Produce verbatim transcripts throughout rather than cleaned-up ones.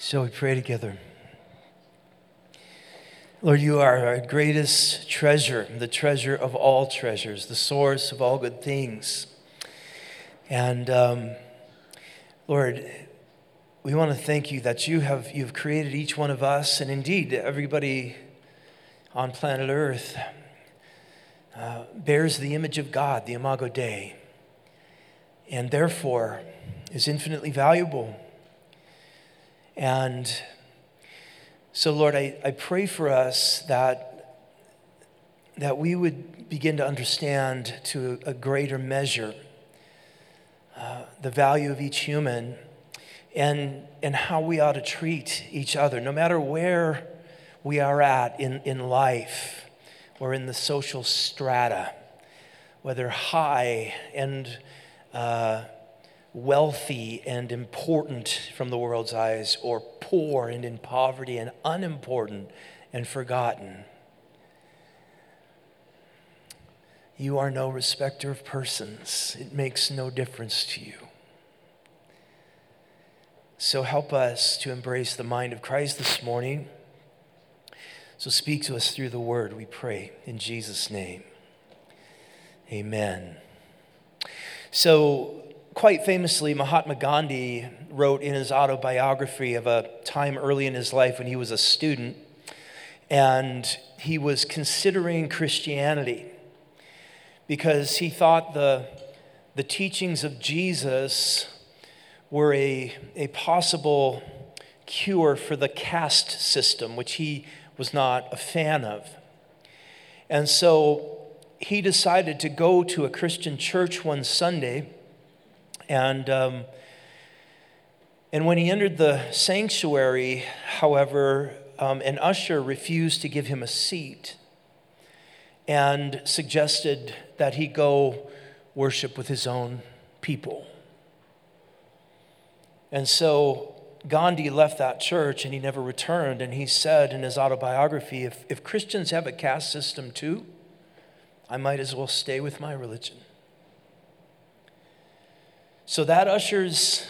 Shall we pray together? Lord, you are our greatest treasure, the treasure of all treasures, the source of all good things. And um, Lord, we want to thank you that you have you've created each one of us, and indeed everybody on planet Earth uh, bears the image of God, the Imago Dei, and therefore is infinitely valuable. And so, Lord, I, I pray for us that, that we would begin to understand to a greater measure uh, the value of each human and, and how we ought to treat each other, no matter where we are at in, in life or in the social strata, whether high and uh, wealthy and important from the world's eyes, or poor and in poverty and unimportant and forgotten. You are no respecter of persons. It makes no difference to you. So help us to embrace the mind of Christ this morning. So speak to us through the word, we pray, in Jesus' name. Amen. So, quite famously, Mahatma Gandhi wrote in his autobiography of a time early in his life when he was a student, and he was considering Christianity because he thought the, the teachings of Jesus were a, a possible cure for the caste system, which he was not a fan of. And so he decided to go to a Christian church one Sunday. And um, and when he entered the sanctuary, however, um, an usher refused to give him a seat and suggested that he go worship with his own people. And so Gandhi left that church and he never returned. And he said in his autobiography, if, if Christians have a caste system too, I might as well stay with my religion. So that usher's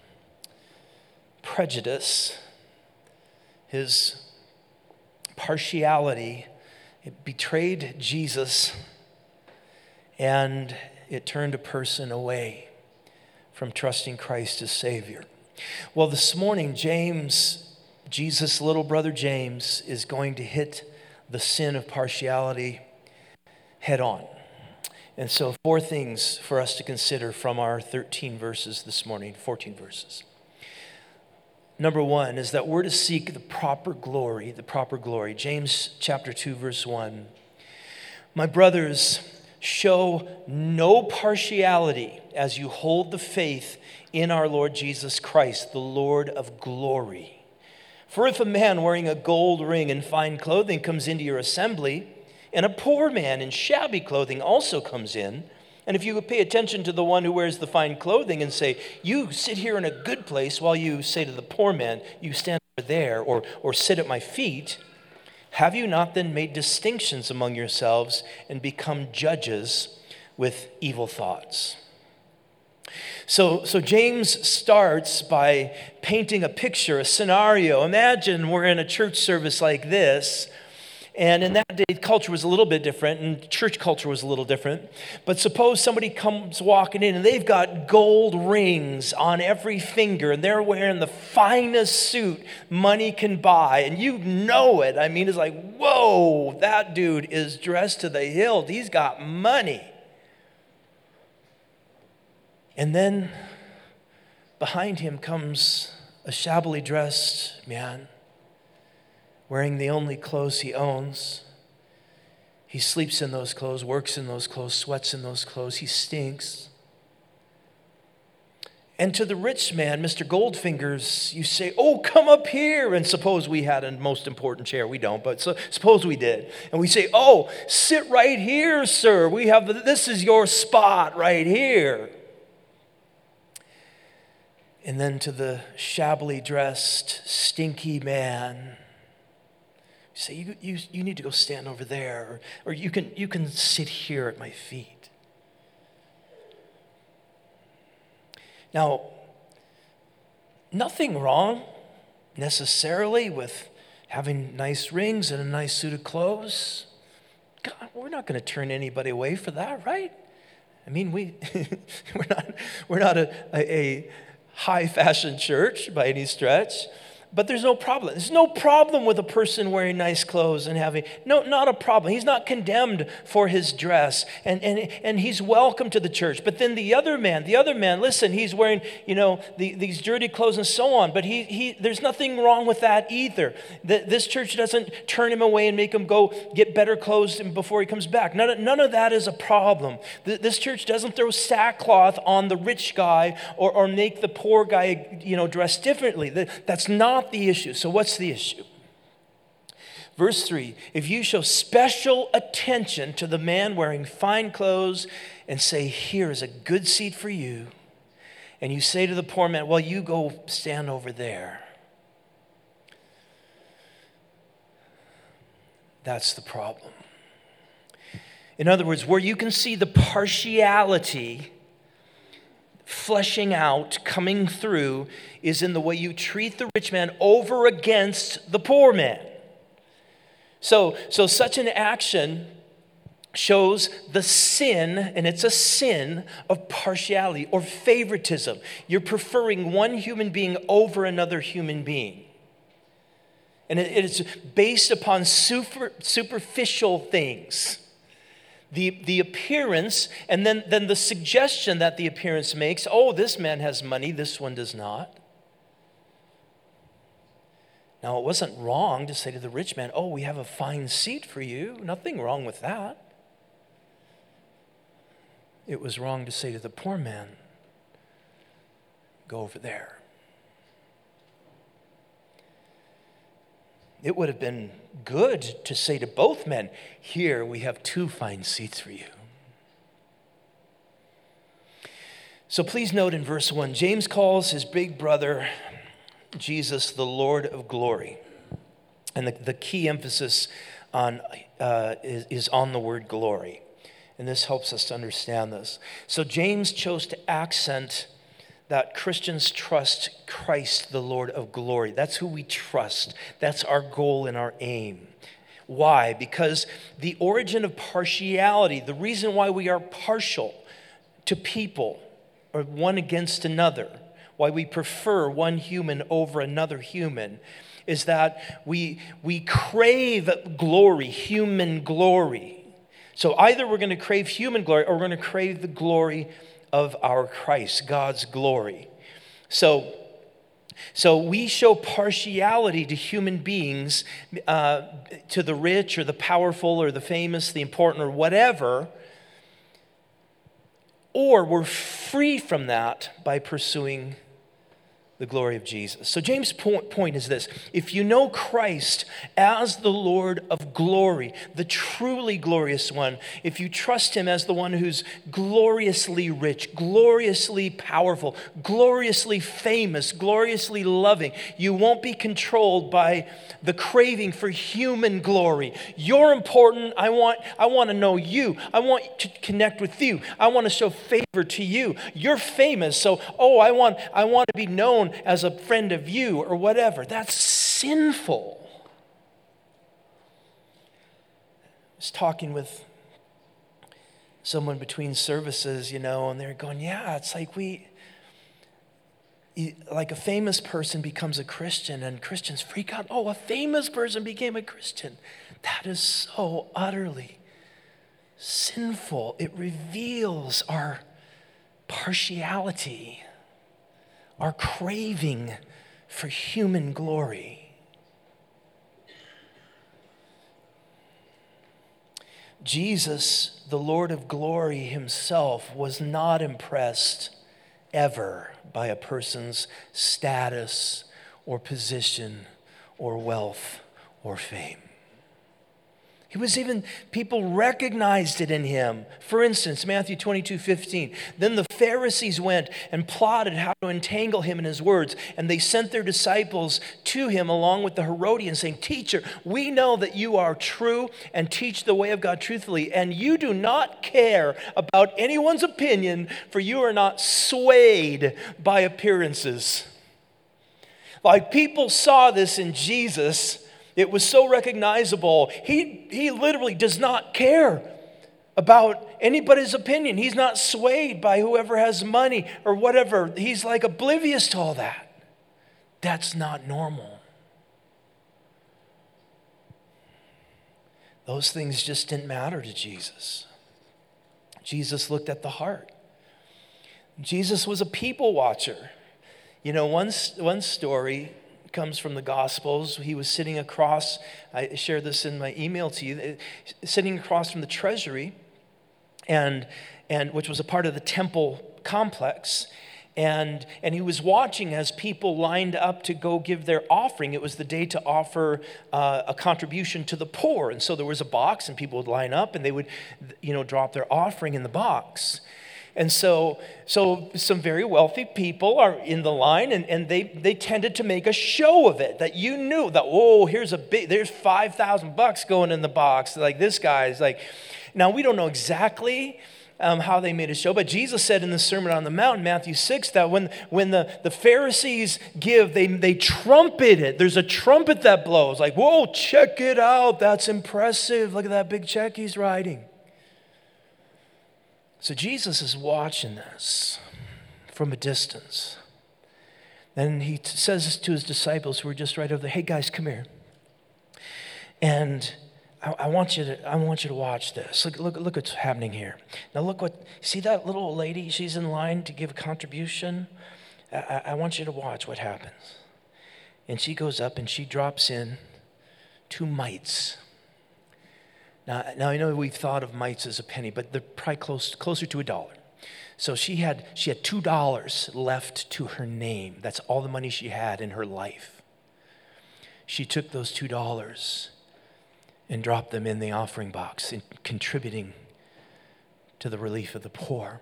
prejudice, his partiality, it betrayed Jesus, and it turned a person away from trusting Christ as Savior. Well, this morning, James, Jesus' little brother James, is going to hit the sin of partiality head on. And so four things for us to consider from our thirteen verses this morning, fourteen verses. Number one is that we're to seek the proper glory, the proper glory. James chapter two, verse one. My brothers, show no partiality as you hold the faith in our Lord Jesus Christ, the Lord of glory. For if a man wearing a gold ring and fine clothing comes into your assembly, and a poor man in shabby clothing also comes in, and if you pay attention to the one who wears the fine clothing and say, you sit here in a good place, while you say to the poor man, you stand over there, or, or sit at my feet, have you not then made distinctions among yourselves and become judges with evil thoughts? So, so James starts by painting a picture, a scenario. Imagine we're in a church service like this. And in that day, culture was a little bit different, and church culture was a little different. But suppose somebody comes walking in, and they've got gold rings on every finger, and they're wearing the finest suit money can buy, and you know it. I mean, it's like, whoa, that dude is dressed to the hilt. He's got money. And then behind him comes a shabbily dressed man, wearing the only clothes he owns. He sleeps in those clothes, works in those clothes, sweats in those clothes. He stinks. And to the rich man, Mister Goldfingers, you say, oh, come up here. And suppose we had a most important chair. We don't, but so, suppose we did. And we say, oh, sit right here, sir. We have the, this is your spot right here. And then to the shabbily dressed, stinky man, you say, you, you, you need to go stand over there, or, or you can, you can sit here at my feet. Now, nothing wrong necessarily with having nice rings and a nice suit of clothes. God, we're not going to turn anybody away for that, right? I mean, we, we're not, we're not a, a, a high fashion church by any stretch. But there's no problem. There's no problem with a person wearing nice clothes and having, no, not a problem. He's not condemned for his dress, and, and, and he's welcome to the church. But then the other man, the other man, listen, he's wearing, you know, the, these dirty clothes and so on, but he, he, there's nothing wrong with that either. The, this church doesn't turn him away and make him go get better clothes before he comes back. None of, none of that is a problem. This church doesn't throw sackcloth on the rich guy or, or make the poor guy, you know, dress differently. That's not the issue. So what's the issue? Verse three, if you show special attention to the man wearing fine clothes and say, here is a good seat for you, and you say to the poor man, well, you go stand over there. That's the problem. In other words, where you can see the partiality fleshing out, coming through, is in the way you treat the rich man over against the poor man. So, so such an action shows the sin, and it's a sin of partiality or favoritism. You're preferring one human being over another human being. And it, it's based upon super, superficial things. The, the appearance, and then, then the suggestion that the appearance makes, oh, this man has money, this one does not. Now, it wasn't wrong to say to the rich man, oh, we have a fine seat for you. Nothing wrong with that. It was wrong to say to the poor man, go over there. It would have been good to say to both men, here we have two fine seats for you. So please note in verse one, James calls his big brother Jesus the Lord of glory. And the, the key emphasis on uh, is, is on the word glory. And this helps us to understand this. So James chose to accent that Christians trust Christ, the Lord of glory. That's who we trust. That's our goal and our aim. Why? Because the origin of partiality, the reason why we are partial to people or one against another, why we prefer one human over another human, is that we, we crave glory, human glory. So either we're going to crave human glory or we're going to crave the glory of our Christ, God's glory. So, so we show partiality to human beings, uh, to the rich or the powerful or the famous, the important or whatever, or we're free from that by pursuing the glory of Jesus. So James' point is this: if you know Christ as the Lord of glory, the truly glorious one, if you trust him as the one who's gloriously rich, gloriously powerful, gloriously famous, gloriously loving, you won't be controlled by the craving for human glory. You're important. I want, I want to know you. I want to connect with you. I want to show favor to you. You're famous, so oh, I want, I want to be known as a friend of you or whatever. That's sinful. I was talking with someone between services, you know, and they're going, yeah, it's like we, like a famous person becomes a Christian and Christians freak out. Oh, a famous person became a Christian. That is so utterly sinful. It reveals our partiality, our craving for human glory. Jesus, the Lord of glory himself, was not impressed ever by a person's status or position or wealth or fame. He was even, people recognized it in him. For instance, Matthew twenty-two fifteen. Then the Pharisees went and plotted how to entangle him in his words. And they sent their disciples to him along with the Herodians, saying, Teacher, we know that you are true and teach the way of God truthfully. And you do not care about anyone's opinion, for you are not swayed by appearances. Like people saw this in Jesus. It was so recognizable. He, he literally does not care about anybody's opinion. He's not swayed by whoever has money or whatever. He's like oblivious to all that. That's not normal. Those things just didn't matter to Jesus. Jesus looked at the heart. Jesus was a people watcher. You know, one, one story comes from the Gospels. He was sitting across, I shared this in my email to you, sitting across from the treasury, and, and which was a part of the temple complex. And, and he was watching as people lined up to go give their offering. It was the day to offer uh, a contribution to the poor. And so there was a box, and people would line up, and they would, you know, drop their offering in the box. And so, so some very wealthy people are in the line, and, and they, they tended to make a show of it, that you knew that, oh, here's a big, there's five thousand bucks going in the box. Like this guy's like, now we don't know exactly Um, how they made a show. But Jesus said in the Sermon on the Mount, Matthew six, that when, when the, the Pharisees give, they, they trumpet it. There's a trumpet that blows. Like, whoa, check it out. That's impressive. Look at that big check he's writing. So Jesus is watching this from a distance. Then he t- says to his disciples who were just right over there, hey guys, come here. And I, I want you to I want you to watch this. Look, look, look what's happening here. Now look what, see that little old lady? She's in line to give a contribution. I, I want you to watch what happens. And she goes up and she drops in two mites. Now, now I know we've thought of mites as a penny, but they're probably close, closer to a dollar. So she had she had two dollars left to her name. That's all the money she had in her life. She took those two dollars and dropped them in the offering box, contributing to the relief of the poor.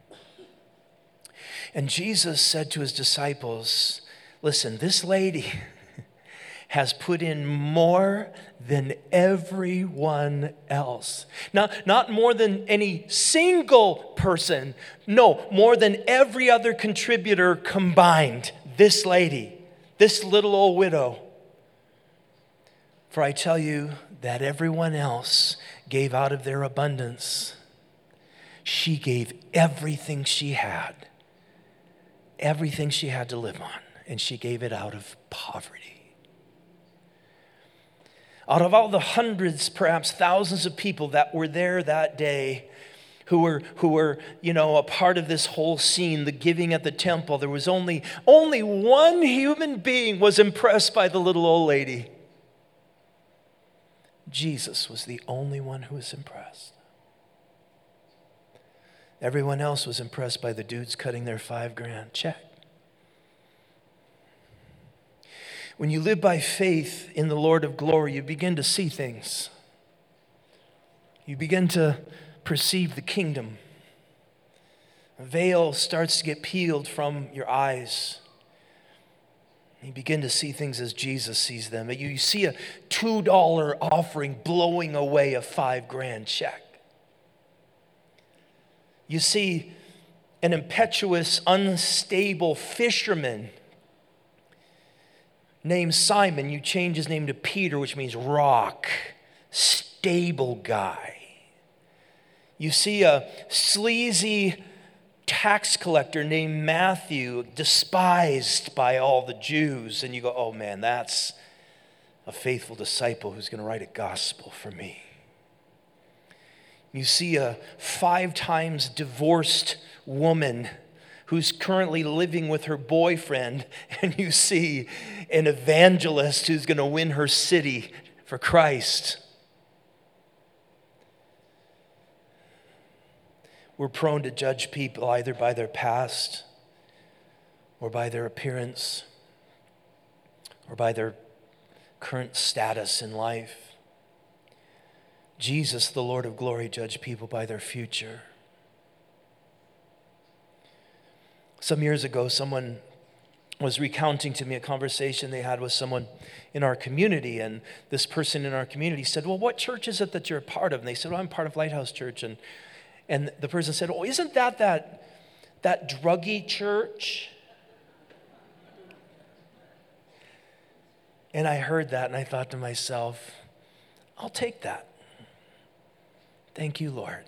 And Jesus said to his disciples, listen, this lady has put in more than everyone else. Not, not more than any single person. No, more than every other contributor combined. This lady, this little old widow. For I tell you that everyone else gave out of their abundance. She gave everything she had. Everything she had to live on. And she gave it out of poverty. Out of all the hundreds, perhaps thousands of people that were there that day, who were, who were, you know, a part of this whole scene, the giving at the temple, there was only, only one human being was impressed by the little old lady. Jesus was the only one who was impressed. Everyone else was impressed by the dudes cutting their five grand check. When you live by faith in the Lord of glory, you begin to see things. You begin to perceive the kingdom. A veil starts to get peeled from your eyes. You begin to see things as Jesus sees them. You see a two dollar offering blowing away a five grand check. You see an impetuous, unstable fisherman named Simon. You change his name to Peter, which means rock, stable guy. You see a sleazy tax collector named Matthew, despised by all the Jews. And you go, oh man, that's a faithful disciple who's going to write a gospel for me. You see a five times divorced woman who's currently living with her boyfriend, and you see an evangelist who's going to win her city for Christ. We're prone to judge people either by their past or by their appearance or by their current status in life. Jesus, the Lord of glory, judged people by their future. Some years ago, someone was recounting to me a conversation they had with someone in our community, and this person in our community said, well, what church is it that you're a part of? And they said, well, I'm part of Lighthouse Church. And And the person said, oh, isn't that that, that druggy church? And I heard that and I thought to myself, I'll take that. Thank you, Lord.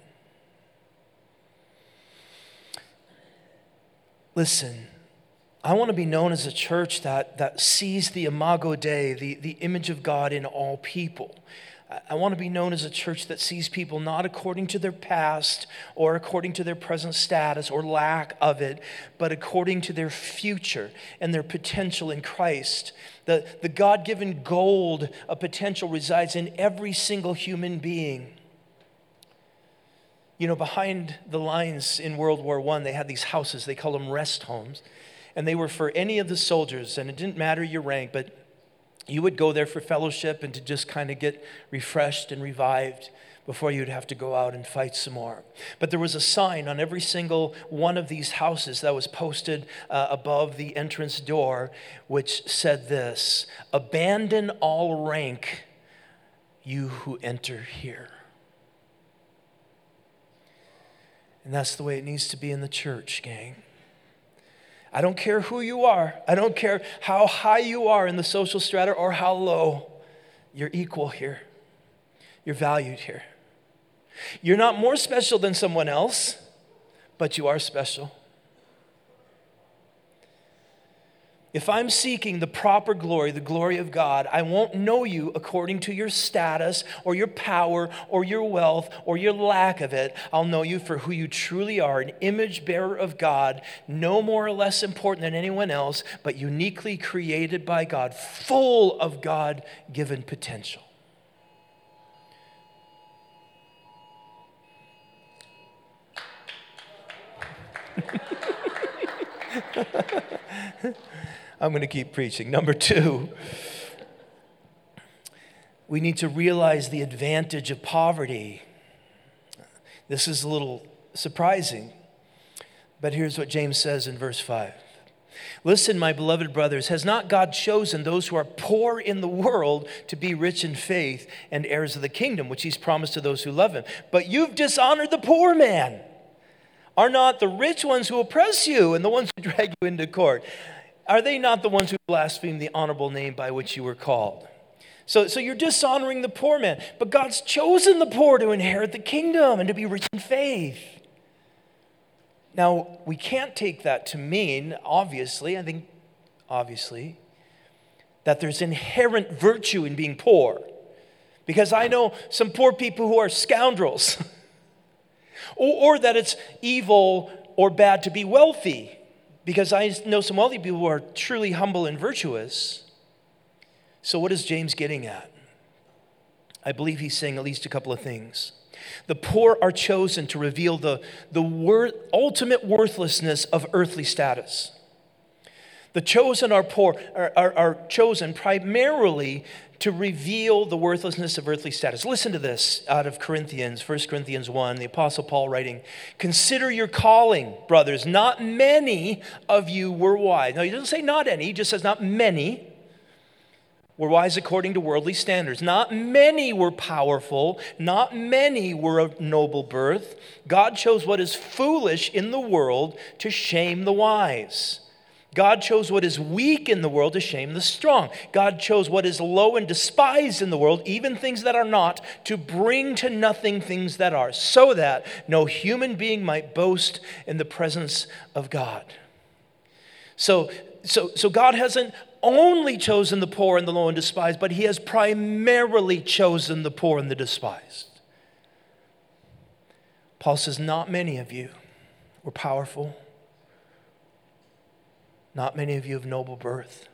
Listen, I want to be known as a church that, that sees the imago Dei, the, the image of God in all people. I want to be known as a church that sees people not according to their past or according to their present status or lack of it, but according to their future and their potential in Christ. The, the God-given gold of potential resides in every single human being. You know, behind the lines in World War One, they had these houses, they called them rest homes, and they were for any of the soldiers, and it didn't matter your rank, but you would go there for fellowship and to just kind of get refreshed and revived before you'd have to go out and fight some more. But there was a sign on every single one of these houses that was posted uh, above the entrance door, which said this: "Abandon all rank, you who enter here." And that's the way it needs to be in the church, gang. I don't care who you are. I don't care how high you are in the social strata or how low. You're equal here. You're valued here. You're not more special than someone else, but you are special. If I'm seeking the proper glory, the glory of God, I won't know you according to your status or your power or your wealth or your lack of it. I'll know you for who you truly are, an image bearer of God, no more or less important than anyone else, but uniquely created by God, full of God-given potential. I'm going to keep preaching. Number two, we need to realize the advantage of poverty. This is a little surprising, but here's what James says in verse five. "Listen, my beloved brothers, has not God chosen those who are poor in the world to be rich in faith and heirs of the kingdom, which he's promised to those who love him? But you've dishonored the poor man. Are not the rich ones who oppress you and the ones who drag you into court? Are they not the ones who blaspheme the honorable name by which you were called?" So, so you're dishonoring the poor man, but God's chosen the poor to inherit the kingdom and to be rich in faith. Now, we can't take that to mean, obviously, I think, obviously, that there's inherent virtue in being poor. Because I know some poor people who are scoundrels. or, or that it's evil or bad to be wealthy. Because I know some wealthy people who are truly humble and virtuous. So what is James getting at? I believe he's saying at least a couple of things. The poor are chosen to reveal the, the wor- ultimate worthlessness of earthly status. The chosen are poor are, are, are chosen primarily to reveal the worthlessness of earthly status. Listen to this out of Corinthians, First Corinthians one, the Apostle Paul writing, "Consider your calling, brothers. Not many of you were wise." Now, he doesn't say not any, he just says not many were wise according to worldly standards. Not many were powerful. Not many were of noble birth. God chose what is foolish in the world to shame the wise. God chose what is weak in the world to shame the strong. God chose what is low and despised in the world, even things that are not, to bring to nothing things that are, so that no human being might boast in the presence of God. So, so, so God hasn't only chosen the poor and the low and despised, but he has primarily chosen the poor and the despised. Paul says, not many of you were powerful. Not many of you of noble birth.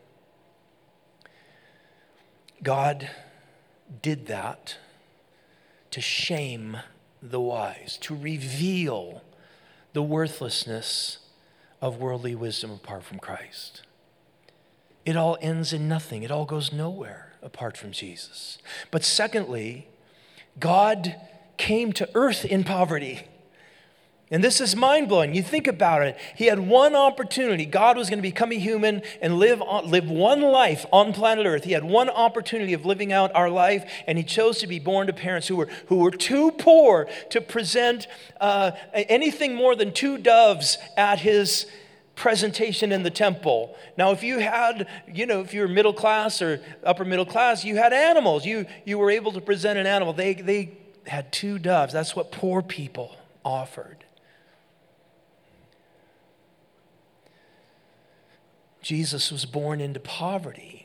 God did that to shame the wise, to reveal the worthlessness of worldly wisdom apart from Christ. It all ends in nothing. It all goes nowhere apart from Jesus. But secondly, God came to earth in poverty. And this is mind-blowing. You think about it. He had one opportunity. God was going to become a human and live on, live one life on planet Earth. He had one opportunity of living out our life, and he chose to be born to parents who were, who were too poor to present uh, anything more than two doves at his presentation in the temple. Now, if you had, you know, if you were middle class or upper middle class, you had animals. You you were able to present an animal. They they had two doves. That's what poor people offered. Jesus was born into poverty.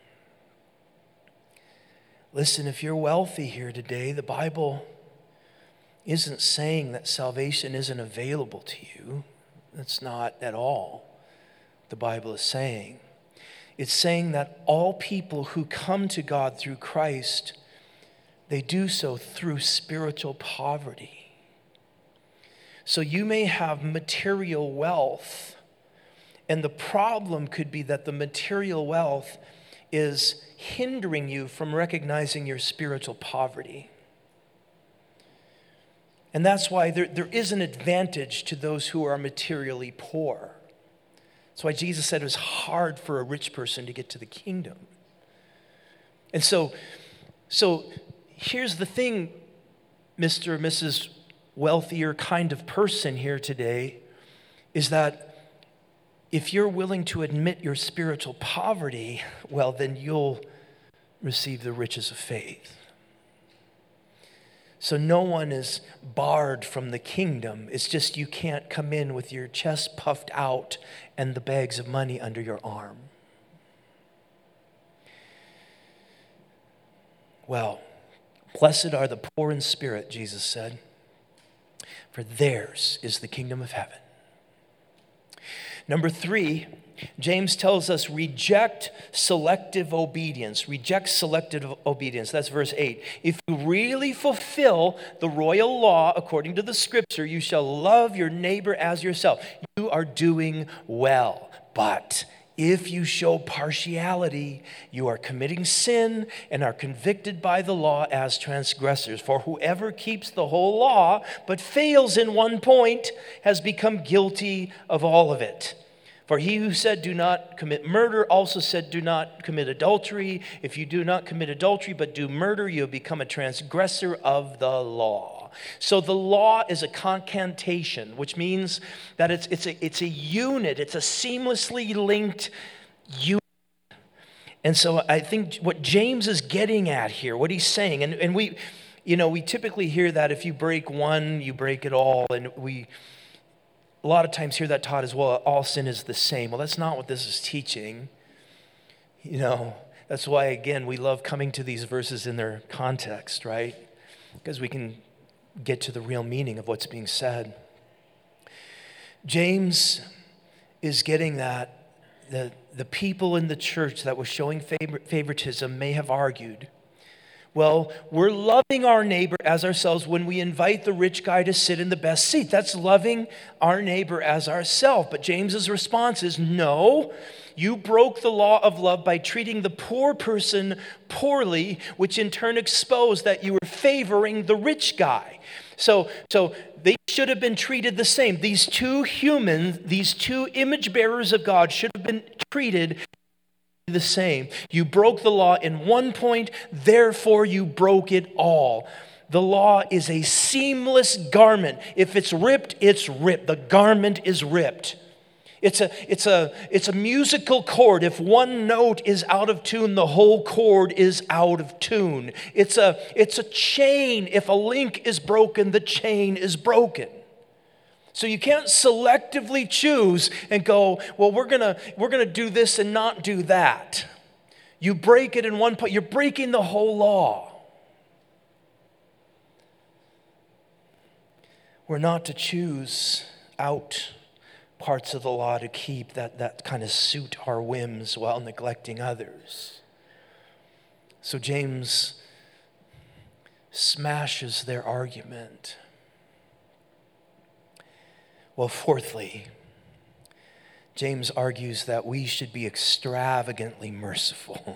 Listen, if you're wealthy here today, the Bible isn't saying that salvation isn't available to you. That's not at all what the Bible is saying. It's saying that all people who come to God through Christ, they do so through spiritual poverty. So you may have material wealth, and the problem could be that the material wealth is hindering you from recognizing your spiritual poverty. And that's why there, there is an advantage to those who are materially poor. That's why Jesus said it was hard for a rich person to get to the kingdom. And so, so here's the thing, Mister or Missus Wealthier kind of person here today, is that if you're willing to admit your spiritual poverty, well, then you'll receive the riches of faith. So no one is barred from the kingdom. It's just you can't come in with your chest puffed out and the bags of money under your arm. Well, blessed are the poor in spirit, Jesus said, for theirs is the kingdom of heaven. Number three, James tells us reject selective obedience. Reject selective obedience. That's verse eight. If you really fulfill the royal law according to the scripture, you shall love your neighbor as yourself. You are doing well. But if you show partiality, you are committing sin and are convicted by the law as transgressors. For whoever keeps the whole law but fails in one point has become guilty of all of it. For he who said, do not commit murder, also said, do not commit adultery. If you do not commit adultery, but do murder, you have become a transgressor of the law. So the law is a concantation, which means that it's, it's, a, it's a unit. It's a seamlessly linked unit. And so I think what James is getting at here, what he's saying, and, and we, you know, we typically hear that if you break one, you break it all. And we a lot of times hear that taught as well, all sin is the same. Well, that's not what this is teaching. You know, that's why, again, we love coming to these verses in their context, right? Because we can get to the real meaning of what's being said. James is getting that the, the people in the church that were showing favor, favoritism may have argued, well, we're loving our neighbor as ourselves when we invite the rich guy to sit in the best seat. That's loving our neighbor as ourselves. But James's response is, no, you broke the law of love by treating the poor person poorly, which in turn exposed that you were favoring the rich guy. So, so they should have been treated the same. These two humans, these two image bearers of God should have been treated the same. You broke the law in one point, therefore you broke it all. The law is a seamless garment. If it's ripped, it's ripped. The garment is ripped. It's a, it's a, it's a musical chord. If one note is out of tune, the whole chord is out of tune. It's a, it's a chain. If a link is broken, the chain is broken. So you can't selectively choose and go, well, we're gonna we're gonna do this and not do that. You break it in one point, you're breaking the whole law. We're not to choose out parts of the law to keep that, that kind of suit our whims while neglecting others. So James smashes their argument. Well, fourthly, James argues that we should be extravagantly merciful.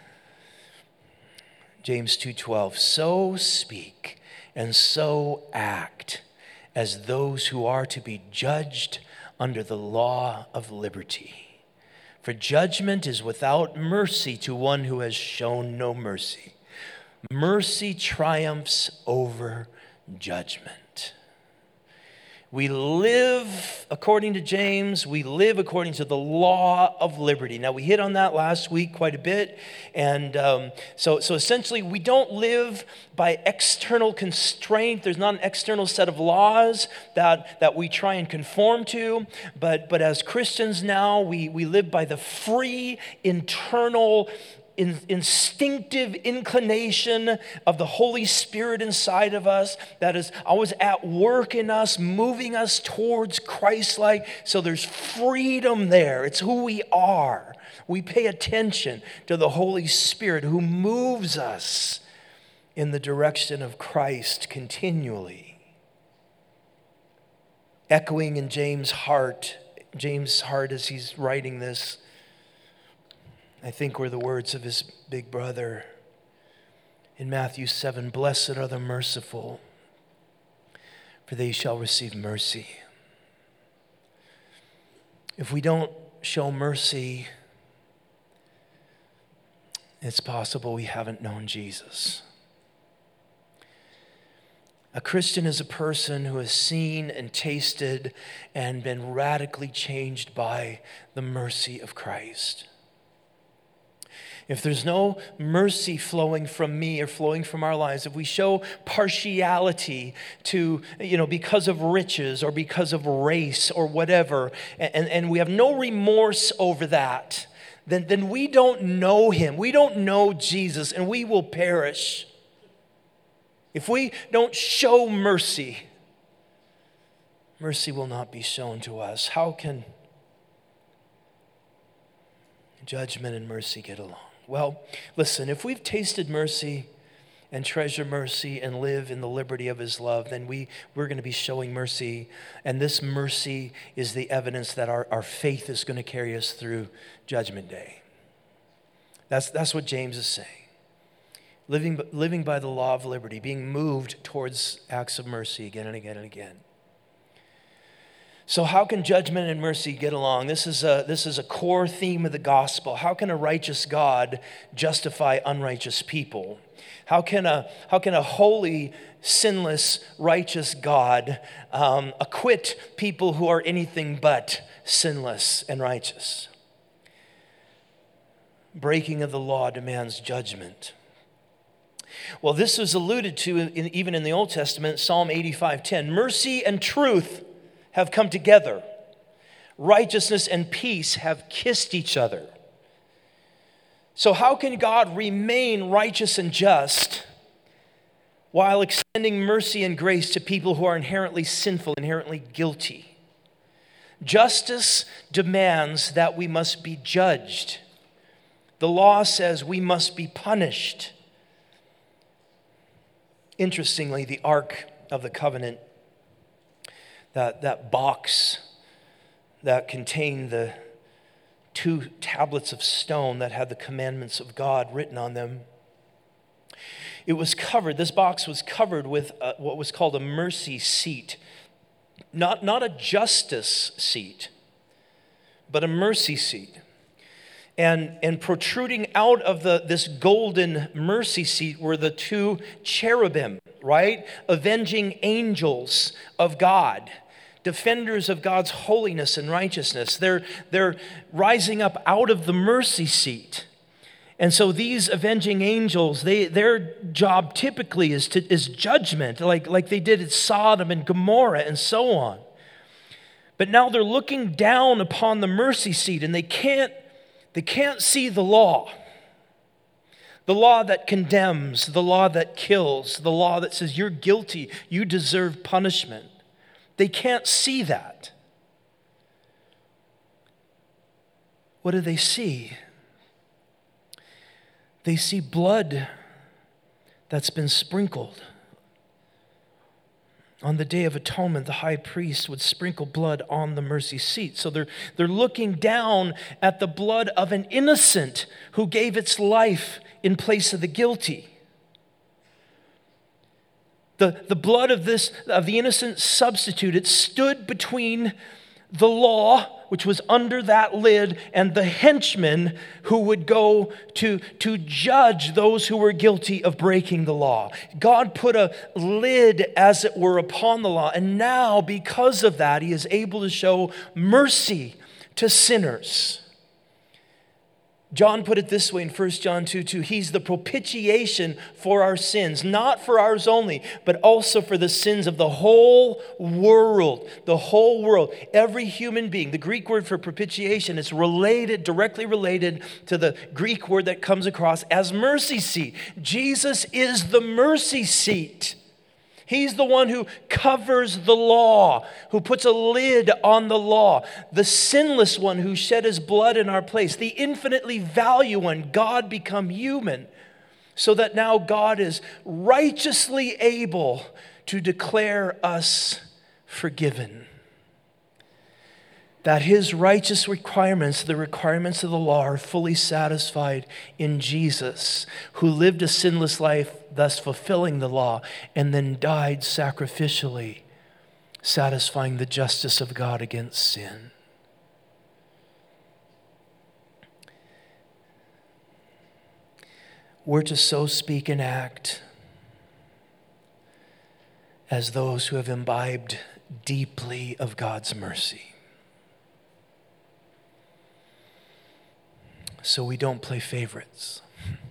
James two twelve, so speak and so act as those who are to be judged under the law of liberty. For judgment is without mercy to one who has shown no mercy. Mercy triumphs over judgment. We live according to James. We live according to the law of liberty. Now, we hit on that last week quite a bit. And um, so, so essentially, we don't live by external constraint. There's not an external set of laws that, that we try and conform to. But, but as Christians now, we, we live by the free, internal, In, instinctive inclination of the Holy Spirit inside of us that is always at work in us, moving us towards Christ-like. So there's freedom there. It's who we are. We pay attention to the Holy Spirit who moves us in the direction of Christ continually. Echoing in James' heart, James' heart as he's writing this, I think were the words of his big brother in Matthew seven, "Blessed are the merciful, for they shall receive mercy." If we don't show mercy, it's possible we haven't known Jesus. A Christian is a person who has seen and tasted and been radically changed by the mercy of Christ. If there's no mercy flowing from me or flowing from our lives, if we show partiality to, you know, because of riches or because of race or whatever, and, and we have no remorse over that, then, then we don't know him. We don't know Jesus, and we will perish. If we don't show mercy, mercy will not be shown to us. How can judgment and mercy get along? Well, listen, if we've tasted mercy and treasure mercy and live in the liberty of his love, then we, we're going to be showing mercy. And this mercy is the evidence that our, our faith is going to carry us through Judgment Day. That's, that's what James is saying. Living, living by the law of liberty, being moved towards acts of mercy again and again and again. So how can judgment and mercy get along? This is a, this is a core theme of the gospel. How can a righteous God justify unrighteous people? How can a, how can a holy, sinless, righteous God um, acquit people who are anything but sinless and righteous? Breaking of the law demands judgment. Well, this was alluded to in, even in the Old Testament, Psalm eighty-five ten. Mercy and truth have come together. Righteousness and peace have kissed each other. So how can God remain righteous and just while extending mercy and grace to people who are inherently sinful, inherently guilty? Justice demands that we must be judged. The law says we must be punished. Interestingly, the Ark of the Covenant, that, that box that contained the two tablets of stone that had the commandments of God written on them, it was covered, this box was covered with a, what was called a mercy seat. Not, not a justice seat, but a mercy seat. And, and protruding out of the, this golden mercy seat were the two cherubim, right? Avenging angels of God, defenders of God's holiness and righteousness. They're, they're rising up out of the mercy seat. And so these avenging angels, they, their job typically is, to, is judgment, like, like they did at Sodom and Gomorrah and so on. But now they're looking down upon the mercy seat, and they can't They can't see the law, the law that condemns, the law that kills, the law that says you're guilty, you deserve punishment. They can't see that. What do they see? They see blood that's been sprinkled. On the Day of Atonement, the high priest would sprinkle blood on the mercy seat. So they're, they're looking down at the blood of an innocent who gave its life in place of the guilty. The, the blood of this of the innocent substitute, it stood between the law which was under that lid, and the henchmen who would go to, to judge those who were guilty of breaking the law. God put a lid, as it were, upon the law. And now, because of that, he is able to show mercy to sinners. John put it this way in First John two two, he's the propitiation for our sins, not for ours only, but also for the sins of the whole world, the whole world, every human being. The Greek word for propitiation is related, directly related to the Greek word that comes across as mercy seat. Jesus is the mercy seat. He's the one who covers the law, who puts a lid on the law, the sinless one who shed his blood in our place, the infinitely valued one, God become human, so that now God is righteously able to declare us forgiven. That his righteous requirements, the requirements of the law, are fully satisfied in Jesus, who lived a sinless life, thus fulfilling the law, and then died sacrificially, satisfying the justice of God against sin. We're to so speak and act as those who have imbibed deeply of God's mercy. So we don't play favorites.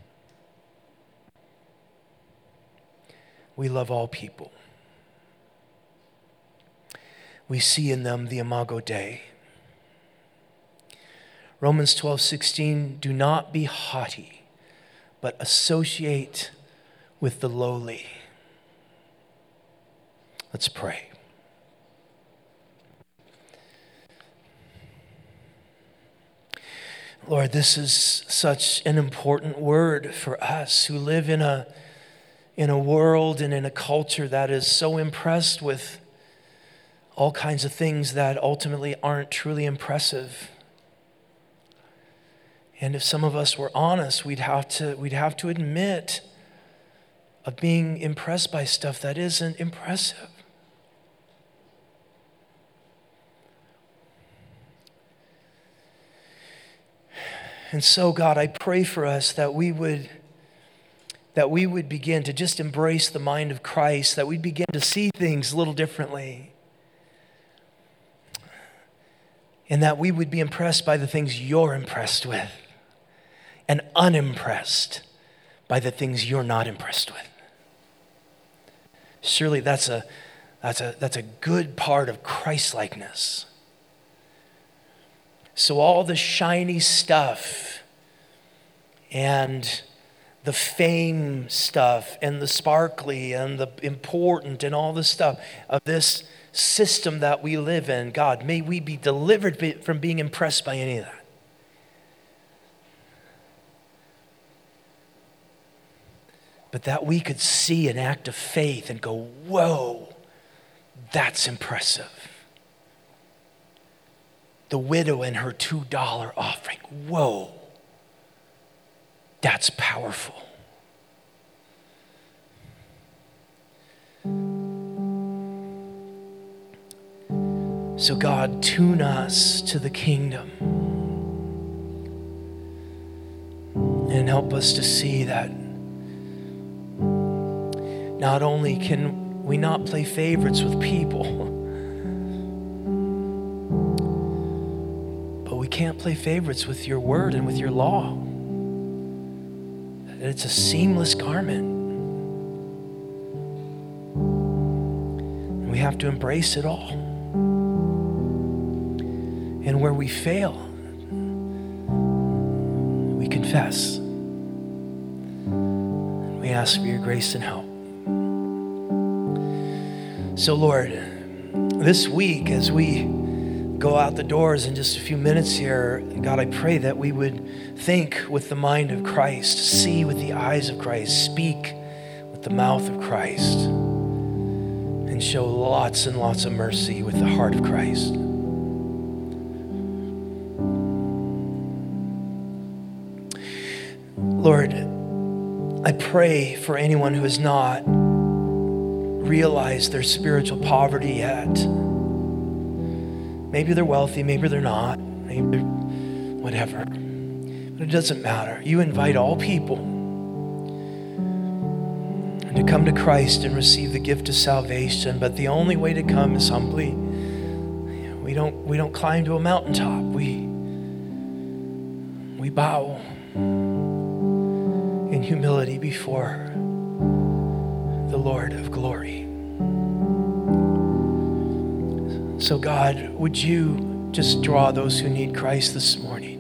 We love all people. We see in them the Imago Dei. Romans twelve sixteen, do not be haughty, but associate with the lowly. Let's pray. Lord, this is such an important word for us who live in a, in a world and in a culture that is so impressed with all kinds of things that ultimately aren't truly impressive. And if some of us were honest, we'd have to, we'd have to admit of being impressed by stuff that isn't impressive. And so, God, I pray for us that we would that we would begin to just embrace the mind of Christ, that we'd begin to see things a little differently, and that we would be impressed by the things you're impressed with and unimpressed by the things you're not impressed with. Surely that's a that's a that's a good part of Christ-likeness. So all the shiny stuff and the fame stuff and the sparkly and the important and all the stuff of this system that we live in, God, may we be delivered from being impressed by any of that. But that we could see an act of faith and go, whoa, that's impressive. The widow and her two dollar offering. Whoa, that's powerful. So God, tune us to the kingdom and help us to see that not only can we not play favorites with people, we can't play favorites with your word and with your law. It's a seamless garment. And we have to embrace it all. And where we fail, we confess. And we ask for your grace and help. So Lord, this week as we go out the doors in just a few minutes here, God, I pray that we would think with the mind of Christ, see with the eyes of Christ, speak with the mouth of Christ, and show lots and lots of mercy with the heart of Christ. Lord, I pray for anyone who has not realized their spiritual poverty yet, Maybe they're wealthy, maybe they're not, maybe they're whatever. But it doesn't matter. You invite all people to come to Christ and receive the gift of salvation, but the only way to come is humbly. We don't, we don't climb to a mountaintop. We, we bow in humility before the Lord of glory. So God, would you just draw those who need Christ this morning?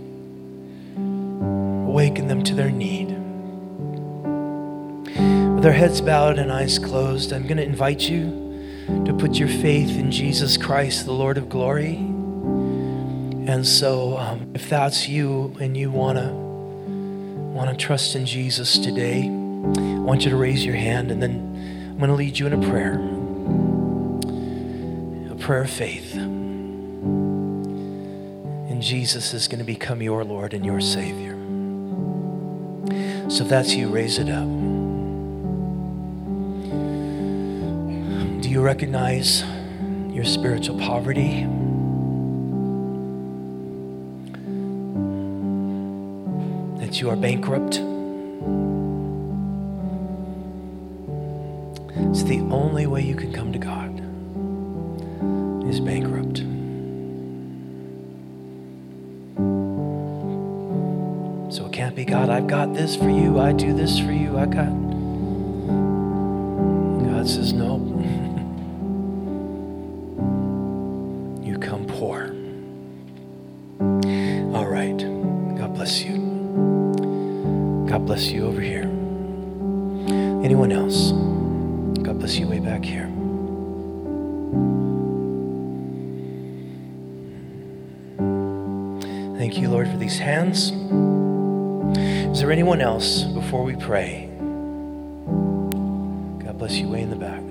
Awaken them to their need. With our heads bowed and eyes closed, I'm going to invite you to put your faith in Jesus Christ, the Lord of glory. And so um, if that's you and you want to want to trust in Jesus today, I want you to raise your hand, and then I'm going to lead you in a prayer. A prayer of faith. And Jesus is going to become your Lord and your Savior. So if that's you, raise it up. Do you recognize your spiritual poverty? That you are bankrupt? It's the only way you can come to God is bankrupt. So it can't be, God, I've got this for you. I do this for you. I got. God says, no. You come poor. All right. God bless you. God bless you over here. Anyone else? God bless you way back here. Thank you, Lord, for these hands. Is there anyone else before we pray? God bless you way in the back.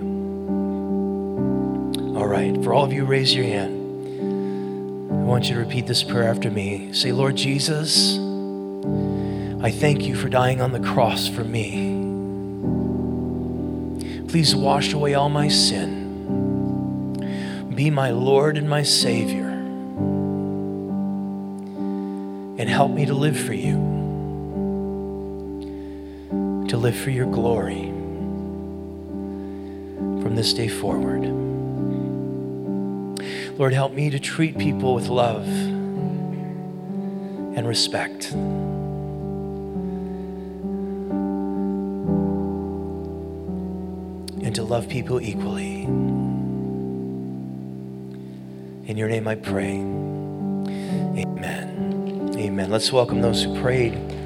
All right, for all of you, raise your hand. I want you to repeat this prayer after me. Say, Lord Jesus, I thank you for dying on the cross for me. Please wash away all my sin. Be my Lord and my Savior. And help me to live for you. To live for your glory from this day forward. Lord, help me to treat people with love and respect. And to love people equally. In your name I pray. Amen. Amen. Let's welcome those who prayed.